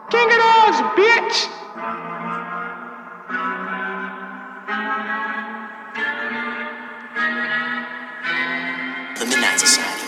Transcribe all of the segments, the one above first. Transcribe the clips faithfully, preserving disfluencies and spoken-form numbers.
King of dogs, bitch! The Midnight Society.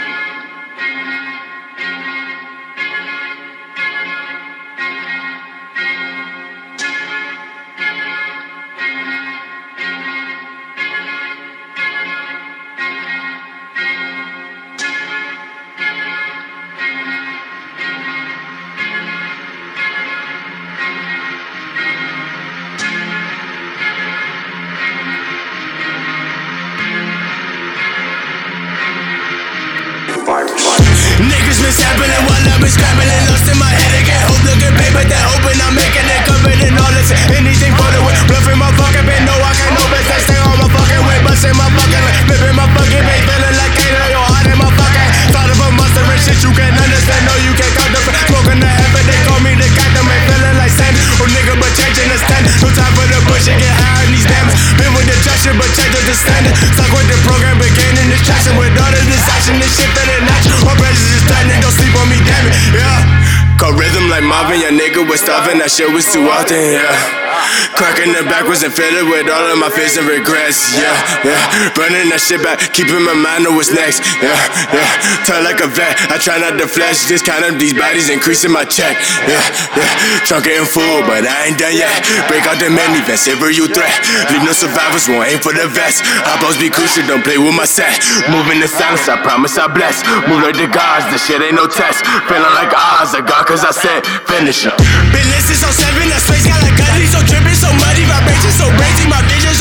Niggas been sampling while I've been scrambling. Lost in my head again. Hope looking paper that hoping I'm making it. Covered in all this. Anything for the win. Bluffing my fucking bait. No, I can't no best. I stay on my fucking way. Busting my fucking leg. Flipping my fucking bait. Feeling like Kato. Your heart in my fucking. Thought of a monster and shit you can't understand. No, you can't count the f- Smoking the heaven. They call me the captain. Man, feeling like sand. Oh, nigga, but changing the stand. No time for the bullshit. Get high on these dams. Been with the traction, but change the standard. Stuck with the program, but gaining distraction. With all of this action, this shit feeling natural. My presence is threatening, don't sleep on me, damn it, yeah. Call rhythm like Marvin, your nigga was starving, that shit was too often, yeah. Cracking the backwards and filling with all of my fears and regrets, yeah, yeah. Running that shit back, keeping my mind on what's next, yeah, yeah. Turn like a vet, I try not to flex, just count up these bodies, increasing my check, yeah, yeah. Trunk getting full, but I ain't done yet. Break out the minivan, savor you threat. Leave no survivors, won't aim for the vest. Eyeballs be crucial, don't play with my set. Moving in silence, I promise I bless. Move like the gods, this shit ain't no test. Feeling like Oz, I got cause I said finish up. Business is so seven, the space got like gutty, so dripping, so muddy, vibration so crazy, my vision